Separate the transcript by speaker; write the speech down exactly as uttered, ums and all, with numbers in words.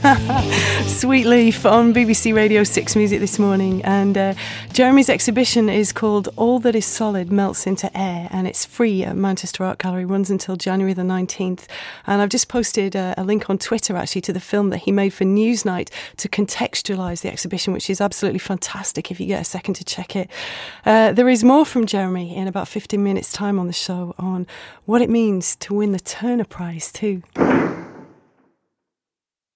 Speaker 1: Sweet Leaf on B B C Radio six Music this morning. And uh, Jeremy's exhibition is called All That Is Solid Melts Into Air, and it's free at Manchester Art Gallery, runs until January the nineteenth. And I've just posted a, a link on Twitter actually to the film that he made for Newsnight to contextualise the exhibition, which is absolutely fantastic if you get a second to check it. Uh, there is more from Jeremy in about fifteen minutes time on the show on what it means to win the Turner Prize too.